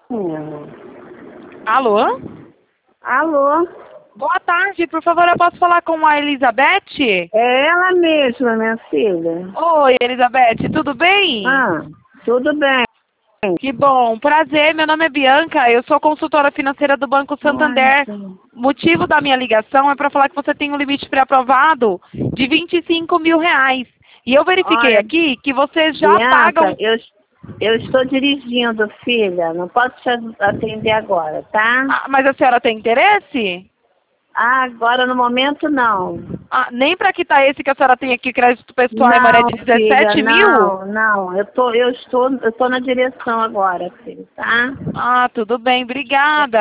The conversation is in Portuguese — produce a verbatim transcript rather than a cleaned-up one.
Menino. Alô? Alô? Boa tarde, por favor, eu posso falar com a Elizabeth? É ela mesma, minha filha. Oi, Elizabeth, tudo bem? Ah, tudo bem. Que bom, prazer, meu nome é Bianca, eu sou consultora financeira do Banco Santander. Ai, O motivo da minha ligação é para falar que você tem um limite pré-aprovado de vinte e cinco mil reais. E eu verifiquei olha, aqui que você já paga Bianca, um... eu, eu estou dirigindo, filha. Não posso te atender agora, tá? Ah, mas a senhora tem interesse? Ah, agora no momento não. Ah, nem para quitar esse que a senhora tem aqui, crédito pessoal e maré Não, de filha, dezessete mil? não, não. Eu tô, eu estou, eu tô na direção agora, filha, tá? Ah, tudo bem, obrigada.